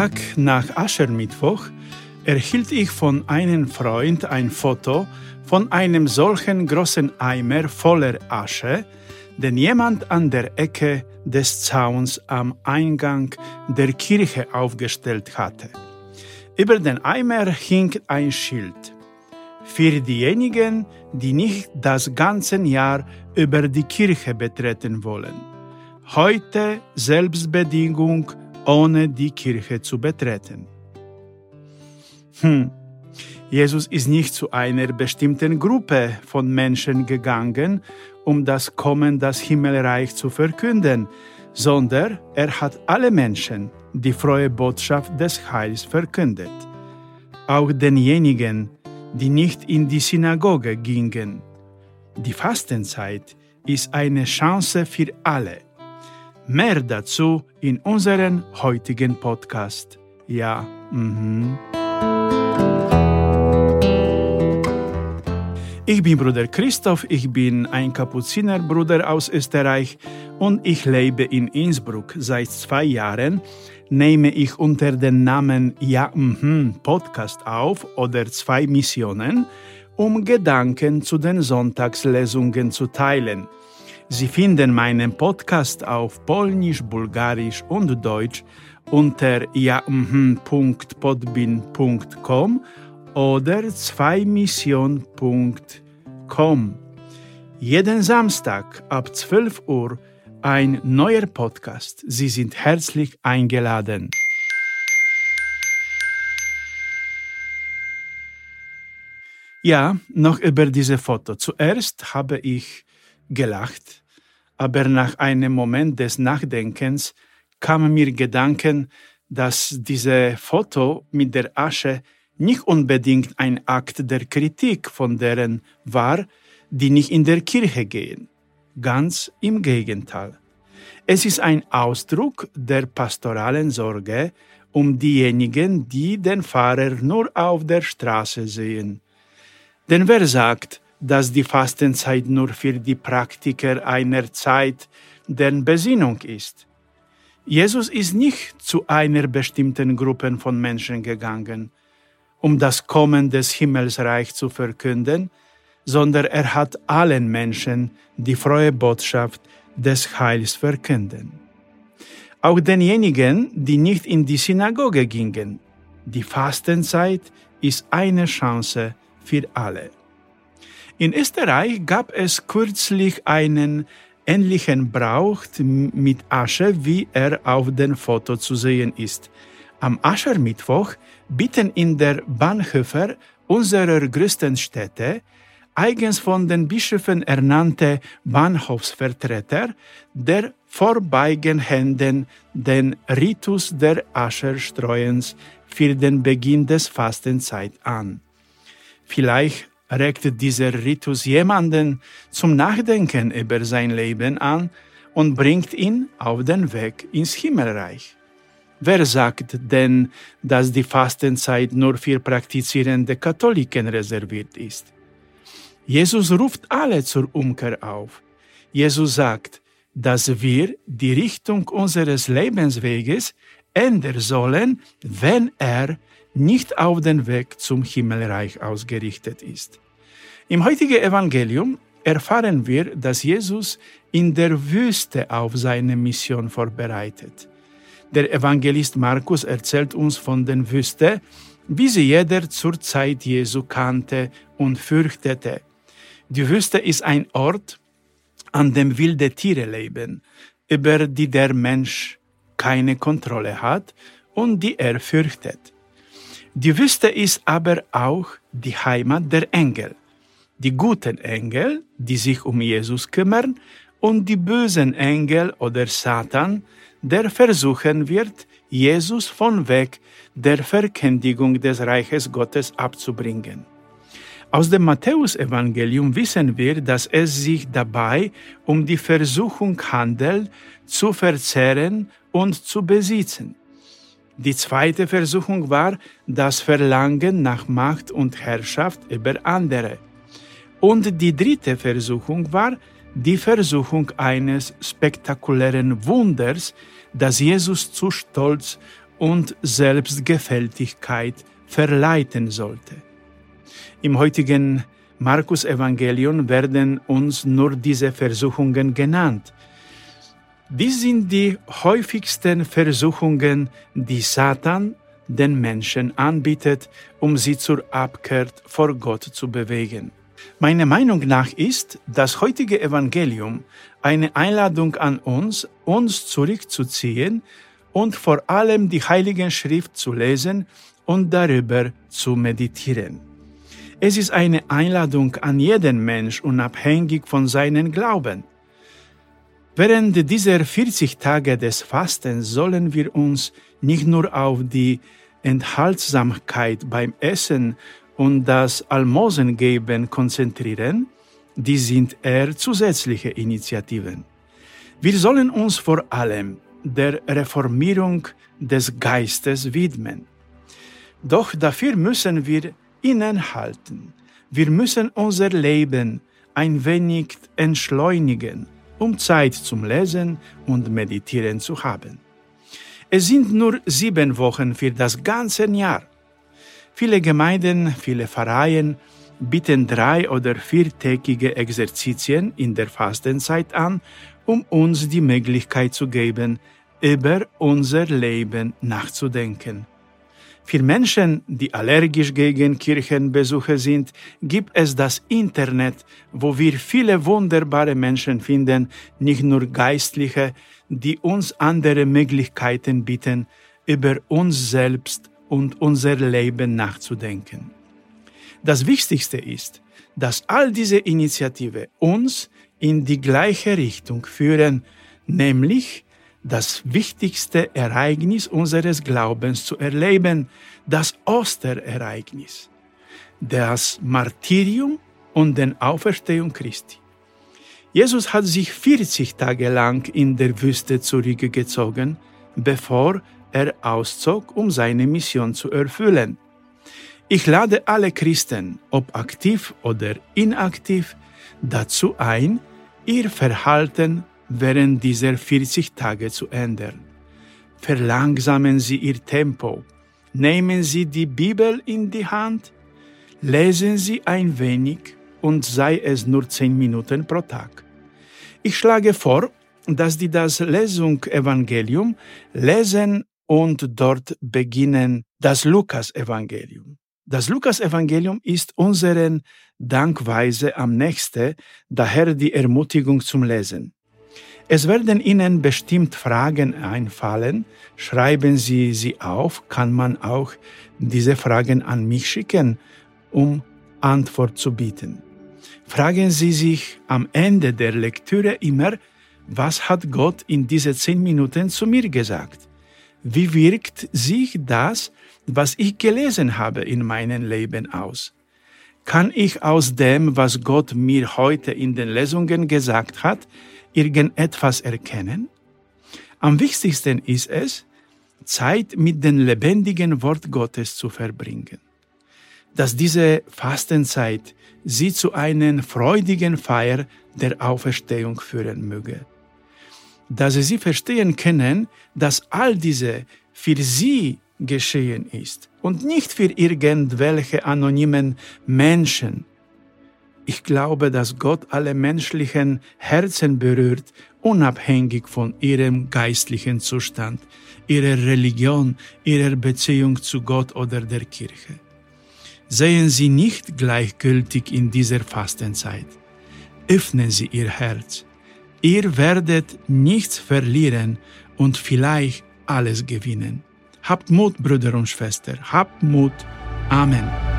Tag nach Aschermittwoch erhielt ich von einem Freund ein Foto von einem solchen großen Eimer voller Asche, den jemand an der Ecke des Zauns am Eingang der Kirche aufgestellt hatte. Über den Eimer hing ein Schild: Für diejenigen, die nicht das ganze Jahr über die Kirche betreten wollen. Heute Selbstbedingung, ohne die Kirche zu betreten. Jesus ist nicht zu einer bestimmten Gruppe von Menschen gegangen, um das Kommen des Himmelreichs zu verkünden, sondern er hat alle Menschen die frohe Botschaft des Heils verkündet. Auch denjenigen, die nicht in die Synagoge gingen. Die Fastenzeit ist eine Chance für alle. Mehr dazu in unserem heutigen Podcast. Ja, Ich bin Bruder Christoph, ich bin ein Kapuzinerbruder aus Österreich und ich lebe in Innsbruck. Seit 2 Jahren nehme ich unter dem Namen Ja, Podcast auf oder 2 Missionen, um Gedanken zu den Sonntagslesungen zu teilen. Sie finden meinen Podcast auf Polnisch, Bulgarisch und Deutsch unter ja.podbean.com oder 2mission.com. Jeden Samstag ab 12 Uhr ein neuer Podcast. Sie sind herzlich eingeladen. Ja, noch über diese Foto. Zuerst habe ich gelacht, aber nach einem Moment des Nachdenkens kamen mir Gedanken, dass diese Foto mit der Asche nicht unbedingt ein Akt der Kritik von deren war, die nicht in der Kirche gehen. Ganz im Gegenteil. Es ist ein Ausdruck der pastoralen Sorge um diejenigen, die den Pfarrer nur auf der Straße sehen. Denn wer sagt, dass die Fastenzeit nur für die Praktiker einer Zeit der Besinnung ist? Jesus ist nicht zu einer bestimmten Gruppe von Menschen gegangen, um das Kommen des Himmelsreichs zu verkünden, sondern er hat allen Menschen die frohe Botschaft des Heils verkünden. Auch denjenigen, die nicht in die Synagoge gingen. Die Fastenzeit ist eine Chance für alle. In Österreich gab es kürzlich einen ähnlichen Brauch mit Asche, wie er auf dem Foto zu sehen ist. Am Aschermittwoch bitten in der Bahnhöfe unserer größten Städte eigens von den Bischöfen ernannte Bahnhofsvertreter der Vorbeigehenden den Ritus der Ascherstreuens für den Beginn des Fastenzeit an. Vielleicht regt dieser Ritus jemanden zum Nachdenken über sein Leben an und bringt ihn auf den Weg ins Himmelreich. Wer sagt denn, dass die Fastenzeit nur für praktizierende Katholiken reserviert ist? Jesus ruft alle zur Umkehr auf. Jesus sagt, dass wir die Richtung unseres Lebensweges ändern sollen, wenn er nicht auf den Weg zum Himmelreich ausgerichtet ist. Im heutigen Evangelium erfahren wir, dass Jesus in der Wüste auf seine Mission vorbereitet. Der Evangelist Markus erzählt uns von der Wüste, wie sie jeder zur Zeit Jesu kannte und fürchtete. Die Wüste ist ein Ort, an dem wilde Tiere leben, über die der Mensch keine Kontrolle hat und die er fürchtet. Die Wüste ist aber auch die Heimat der Engel. Die guten Engel, die sich um Jesus kümmern, und die bösen Engel oder Satan, der versuchen wird, Jesus von Weg der Verkündigung des Reiches Gottes abzubringen. Aus dem Matthäus-Evangelium wissen wir, dass es sich dabei um die Versuchung handelt, zu verzehren und zu besitzen. Die zweite Versuchung war das Verlangen nach Macht und Herrschaft über andere. Und die dritte Versuchung war die Versuchung eines spektakulären Wunders, das Jesus zu stolz und Selbstgefälligkeit verleiten sollte. Im heutigen Markus-Evangelium werden uns nur diese Versuchungen genannt. Dies sind die häufigsten Versuchungen, die Satan den Menschen anbietet, um sie zur Abkehr vor Gott zu bewegen. Meiner Meinung nach ist das heutige Evangelium eine Einladung an uns zurückzuziehen und vor allem die Heilige Schrift zu lesen und darüber zu meditieren. Es ist eine Einladung an jeden Mensch, unabhängig von seinem Glauben. Während dieser 40 Tage des Fastens sollen wir uns nicht nur auf die Enthaltsamkeit beim Essen und das Almosengeben konzentrieren, die sind eher zusätzliche Initiativen. Wir sollen uns vor allem der Reformierung des Geistes widmen. Doch dafür müssen wir innehalten. Wir müssen unser Leben ein wenig entschleunigen, um Zeit zum Lesen und Meditieren zu haben. Es sind nur 7 Wochen für das ganze Jahr. Viele Gemeinden, viele Pfarreien bieten 3- oder 4-tägige Exerzitien in der Fastenzeit an, um uns die Möglichkeit zu geben, über unser Leben nachzudenken. Für Menschen, die allergisch gegen Kirchenbesuche sind, gibt es das Internet, wo wir viele wunderbare Menschen finden, nicht nur Geistliche, die uns andere Möglichkeiten bieten, über uns selbst und unser Leben nachzudenken. Das Wichtigste ist, dass all diese Initiativen uns in die gleiche Richtung führen, nämlich das wichtigste Ereignis unseres Glaubens zu erleben, das Osterereignis, das Martyrium und den Auferstehung Christi. Jesus hat sich 40 Tage lang in der Wüste zurückgezogen, bevor er auszog, um seine Mission zu erfüllen. Ich lade alle Christen, ob aktiv oder inaktiv, dazu ein, ihr Verhalten während dieser 40 Tage zu ändern. Verlangsamen Sie Ihr Tempo, nehmen Sie die Bibel in die Hand, lesen Sie ein wenig und sei es nur 10 Minuten pro Tag. Ich schlage vor, dass Sie das Lesungsevangelium lesen und dort beginnen das Lukas-Evangelium. Das Lukas-Evangelium ist unseren Dankweise am nächsten, daher die Ermutigung zum Lesen. Es werden Ihnen bestimmt Fragen einfallen. Schreiben Sie sie auf, kann man auch diese Fragen an mich schicken, um Antwort zu bieten. Fragen Sie sich am Ende der Lektüre immer, was hat Gott in diese 10 Minuten zu mir gesagt? Wie wirkt sich das, was ich gelesen habe, in meinem Leben aus? Kann ich aus dem, was Gott mir heute in den Lesungen gesagt hat, irgendetwas erkennen? Am wichtigsten ist es, Zeit mit dem lebendigen Wort Gottes zu verbringen. Dass diese Fastenzeit Sie zu einer freudigen Feier der Auferstehung führen möge. Dass Sie verstehen können, dass all diese für Sie geschehen ist und nicht für irgendwelche anonymen Menschen. Ich glaube, dass Gott alle menschlichen Herzen berührt, unabhängig von ihrem geistlichen Zustand, ihrer Religion, ihrer Beziehung zu Gott oder der Kirche. Seien Sie nicht gleichgültig in dieser Fastenzeit. Öffnen Sie Ihr Herz. Ihr werdet nichts verlieren und vielleicht alles gewinnen. Habt Mut, Brüder und Schwestern. Habt Mut. Amen.